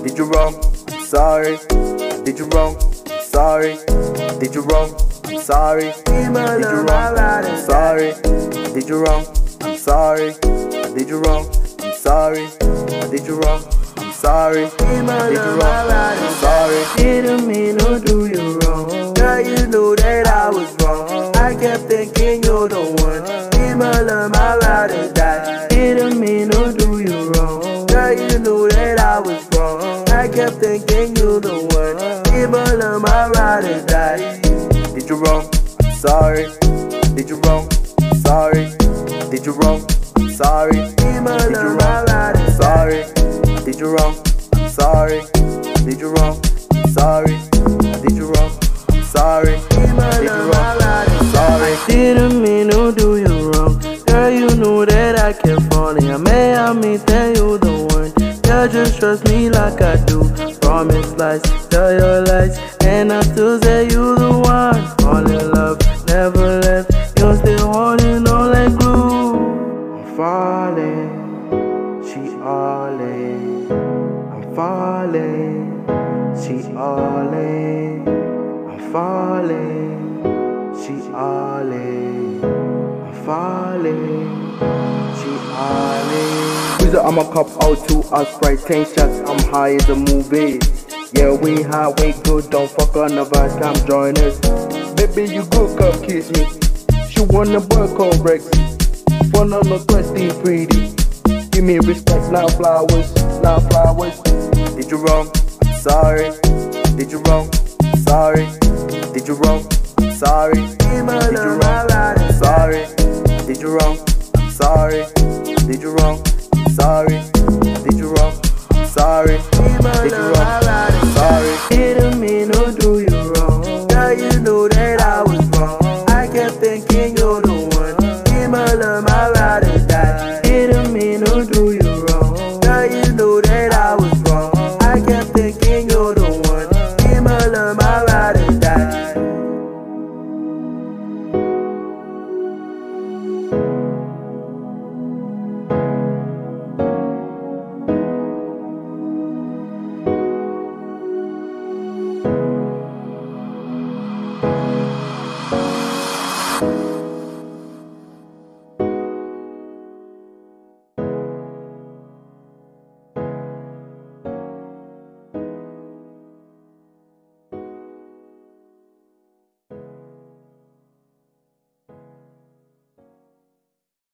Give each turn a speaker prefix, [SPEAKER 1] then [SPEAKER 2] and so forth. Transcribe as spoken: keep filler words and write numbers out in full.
[SPEAKER 1] Did you wrong? I'm sorry. Did you wrong? I'm sorry. Did you wrong? I'm sorry. Did you wrong? I'm sorry. Did you wrong? I'm sorry. Did you wrong? I'm sorry. Did you wrong? I'm sorry. Did you wrong? I'm sorry.
[SPEAKER 2] Didn't mean to do you wrong. Girl, you knew that I was wrong. I kept thinking you're the one. Be my love, my ride or die. Didn't mean to do you wrong. Girl, you knew that I was wrong. I kept thinking you're the one. Be my love, my ride or die.
[SPEAKER 1] Did you wrong? I'm sorry. Did you wrong? I'm sorry. Did you wrong? I'm sorry.
[SPEAKER 2] Be my
[SPEAKER 1] Did you
[SPEAKER 2] love,
[SPEAKER 1] wrong?
[SPEAKER 2] my ride or
[SPEAKER 1] I'm sorry. Did you wrong? I'm sorry. Did you wrong? I'm sorry. Did you wrong? I'm sorry.
[SPEAKER 2] Be my
[SPEAKER 1] Did you
[SPEAKER 2] love,
[SPEAKER 1] wrong?
[SPEAKER 2] my ride or
[SPEAKER 1] I'm sorry.
[SPEAKER 2] I didn't mean to do you wrong. Girl, you knew that I kept falling. I may have me tell you the one. Girl, just trust me like I do. Promise lies, tell your lies, and I still say you the one. Fall in love, never left. You're still holding on like glue. I'm falling, she all in. I'm falling, she all in. I'm falling, she all in. I'm falling, she all in.
[SPEAKER 1] Weezer, I'm a cop out to us, sprite ten shots, I'm high as a movie. Yeah, we high, we good, don't fuck another, come join us. Baby, you good, come kiss me. She wanna boy called Rex. Fun on the crusty pretty. Give me respect, not flowers, not flowers. Did you wrong? I'm sorry. Did you wrong? I'm sorry. Did you wrong? I'm sorry.
[SPEAKER 2] Be my
[SPEAKER 1] Did you
[SPEAKER 2] love,
[SPEAKER 1] wrong?
[SPEAKER 2] my ride or
[SPEAKER 1] I'm sorry. Did you wrong? I'm sorry. Did you wrong? I'm sorry. Did you wrong? I'm sorry.
[SPEAKER 2] Be my
[SPEAKER 1] Did you
[SPEAKER 2] love,
[SPEAKER 1] wrong?
[SPEAKER 2] my